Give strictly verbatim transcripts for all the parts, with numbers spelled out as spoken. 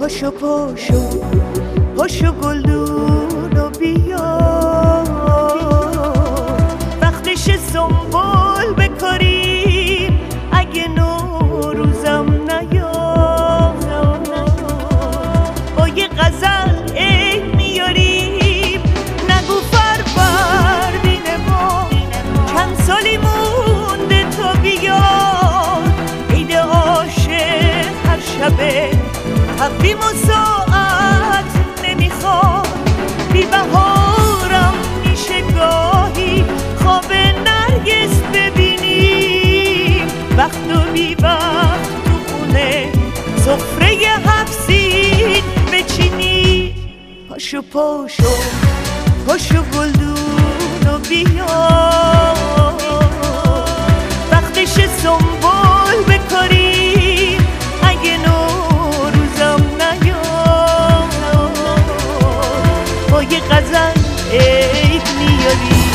پاشو پاشو پاشو گلدون و بیا، وقتش سنبول بکاریم اگه نوروزم نیاد. با یه غزل عید میاریم نگو فروردین ما چند سالی مونده تا بیاد. عید عاشق هر شبه تقویم و ساعت نمیخواد، بی بهارم میشه گاهی خواب نرگس ببینیم. وقت و بی وقت تو خونه سفره هفسین بچینی. پاشو پاشو پاشو گلدون و بیا، وقتش سنبول بکاریم اگه نوروزم نیاد. با یه غزل عید میاری.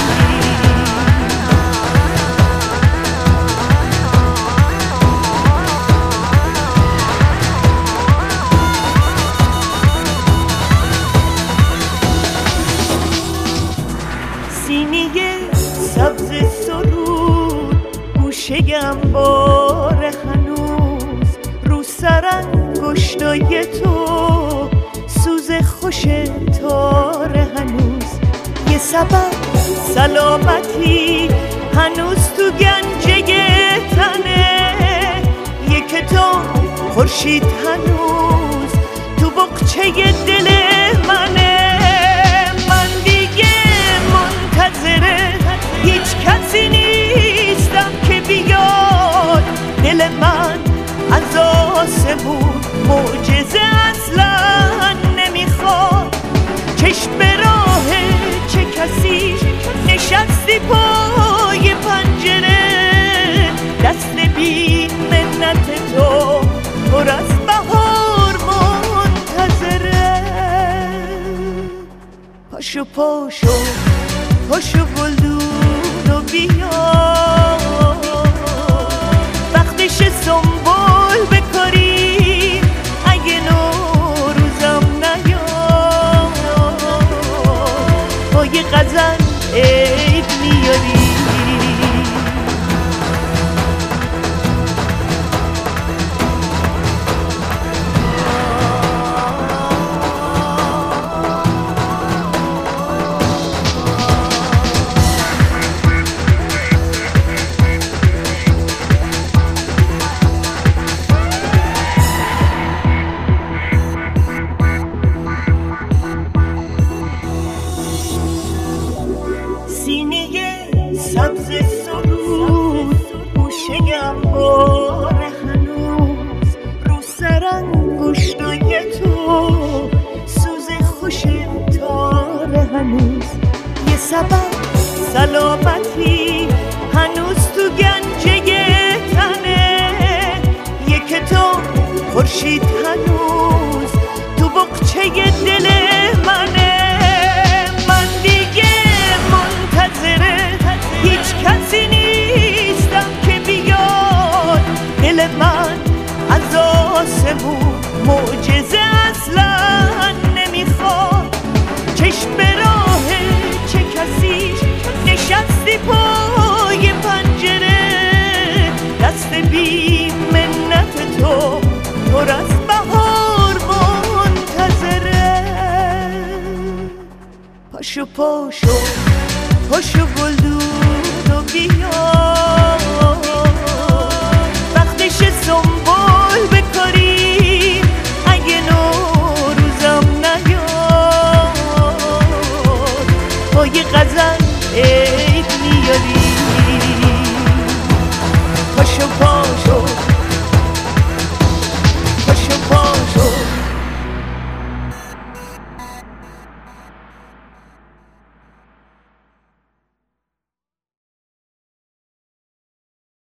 سینی سبز سرود گوشه‌ام باره هنوز، رو سر انگشتای تو سوز خوش تاره هنوز. یه سبب سلامتی هنوز تو گنجه تنه، یه کتاب خورشید هنوز تو بقچه دل منه. من دیگه منتظره هیچ کسی نیستم که بیاد. دل من از آسمون معجزه اصلا نمیخواد. چشم به راه چه کسی نشستی پای پنجره، دست بی منت تو پر از بهار منتظره. پاشو پاشو پاشو گلدون و بیا، وقتش سنبول بکاریم اگه نوروزم نیاد. با یه غزل عید میاری. سبز سرود گوشه‌ام باره هنوز، رو سر انگشتای تو سوز خوش تاره هنوز. یه سبب سلامتی هنوز تو گنجه تنه، یه کتاب خورشید هنوز تو بقچه دل منه. من دیگه منتظره هیچ کسی نیستم که بیاد. دل من از آسمون معجزه اصلا نمیخواد. چشم به راه چه کسی نشستی پای پنجره، دست بی منت تو پر از بهار منتظره. پاشو پاشو پاشو گلدون و بیا،